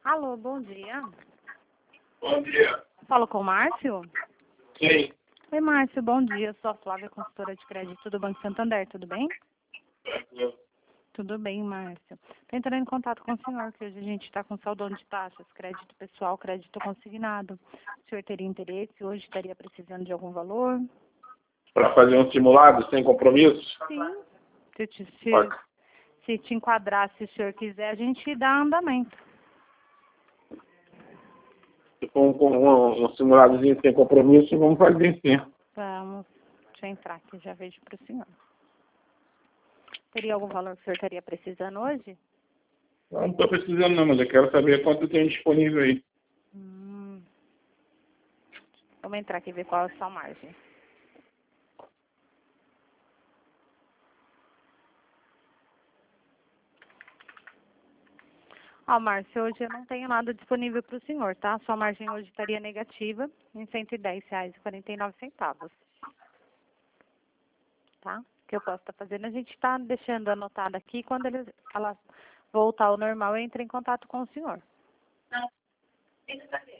Alô, bom dia. Bom dia. Falo com o Márcio? Sim. Oi, Márcio, bom dia. Sou a Flávia, consultora de crédito do Banco Santander, tudo bem? Tudo bem, Márcio. Estou entrando em contato com o senhor, que hoje a gente está com saldão de taxas, crédito pessoal, crédito consignado. O senhor teria interesse? Hoje estaria precisando de algum valor? Para fazer um simulado sem compromisso? Sim. Pode. Se te enquadrar, se o senhor quiser, a gente dá andamento. Se for um simuladozinho sem compromisso, vamos fazer sim. Vamos. Deixa eu entrar aqui, já vejo para o senhor. Teria algum valor que o senhor estaria precisando hoje? Eu não estou precisando não, mas eu quero saber quanto tem disponível aí. Vamos entrar aqui e ver qual é a sua margem. Ó, Márcio, hoje eu não tenho nada disponível para o senhor, tá? Sua margem hoje estaria negativa em R$ 110,49. Tá? O que eu posso estar fazendo, a gente está deixando anotado aqui. Quando ela voltar ao normal, eu entro em contato com o senhor.